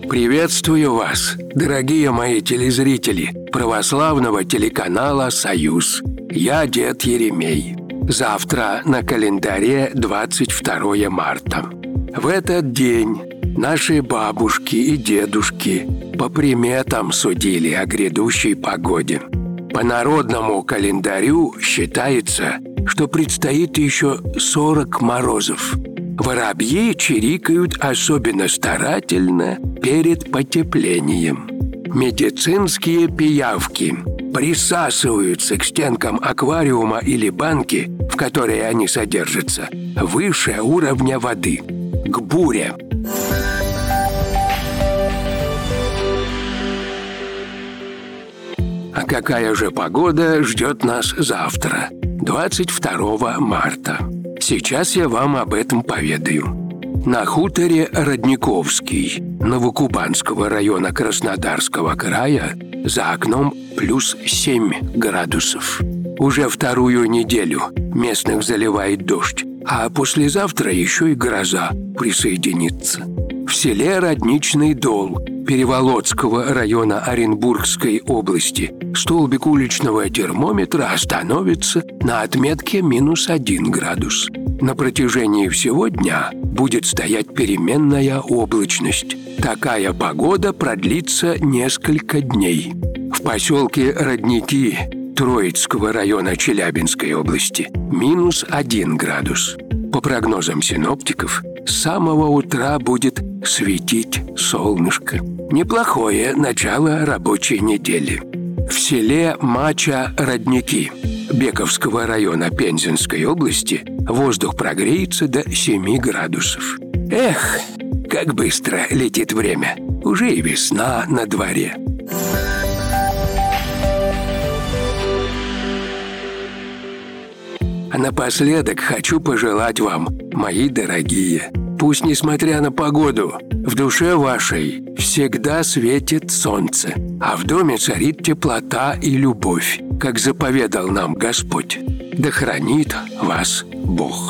Приветствую вас, дорогие мои телезрители православного телеканала «Союз». Я дед Еремей. Завтра на календаре 22 марта. В этот день наши бабушки и дедушки по приметам судили о грядущей погоде. По народному календарю считается, что предстоит еще 40 морозов. Воробьи чирикают особенно старательно перед потеплением. Медицинские пиявки присасываются к стенкам аквариума или банки, в которой они содержатся, выше уровня воды, к буре. А какая же погода ждет нас завтра, 22 марта? Сейчас я вам об этом поведаю. На хуторе Родниковский Новокубанского района Краснодарского края за окном плюс 7 градусов. Уже вторую неделю местных заливает дождь, а послезавтра еще и гроза присоединится. В селе Родничный Дол Переволодского района Оренбургской области столбик уличного термометра остановится на отметке -1 градус. На протяжении всего дня будет стоять переменная облачность. Такая погода продлится несколько дней. В поселке Родники Троицкого района Челябинской области -1 градус. По прогнозам синоптиков, с самого утра будет светить солнышко. Неплохое начало рабочей недели. В селе Мача-Родники Бековского района Пензенской области воздух прогреется до 7 градусов. Эх, как быстро летит время. Уже и весна на дворе. А напоследок хочу пожелать вам, мои дорогие, пусть, несмотря на погоду, в душе вашей всегда светит солнце, а в доме царит теплота и любовь, как заповедал нам Господь. Да хранит вас Бог.